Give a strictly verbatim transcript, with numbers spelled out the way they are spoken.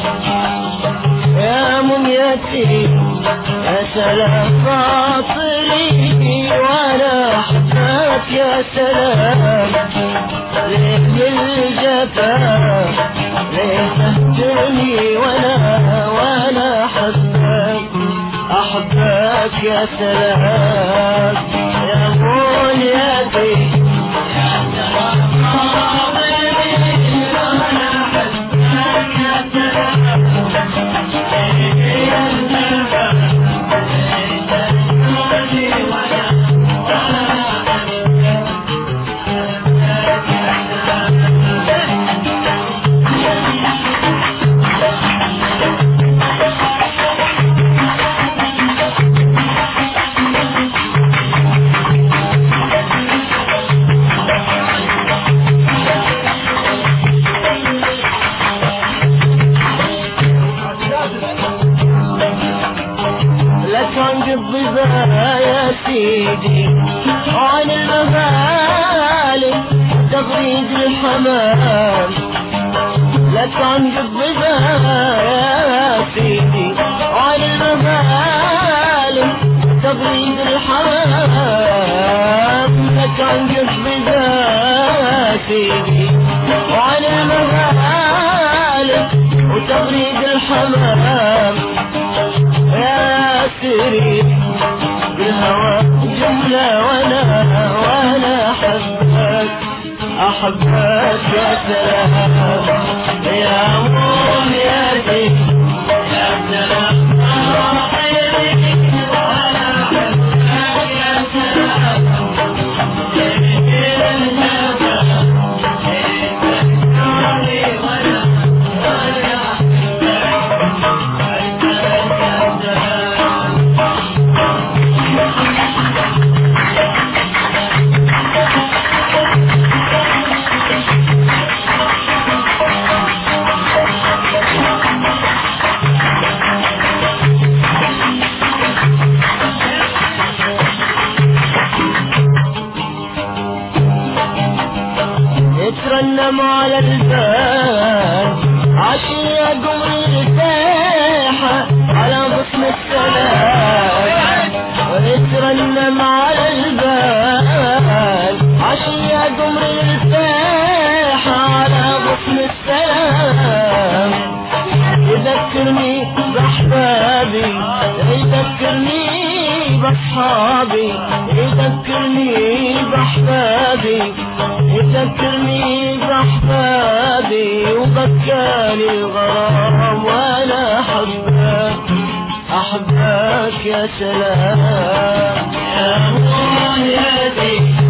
يا منيتي يا سلام خاطري وانا احبك يا سلام. ليه الجفا ليه تهجرني وانا وانا احبك احبك يا سلام. يا منيتي يا سلام خاطري وانا احبك يا سلام. يا سيدي عن المغالب تغريد الحمام. لك عن قبضة يا سيدي عن المغالب تغريد الحمام. لك عن قبضة يا سيدي وعن المغالب وتغريد الحمام. يا سيدي بالهوى جملة وانا وانا احبك احبك يا سلام. يا منيتي يا سلام خاطري وانا احبك يا سلام. يترنم على البال عشية قمر الرتاحة على غصن السلام. ويترنم على البال عشية قمر الرتاحة على غصن السلام. يذكرني بأحبابي يذكرني بأصحابي يذكرني بأحبابي يذكرني بأحبابي وبكاني الغرام وانا احبك احبك يا سلام. يا منيتي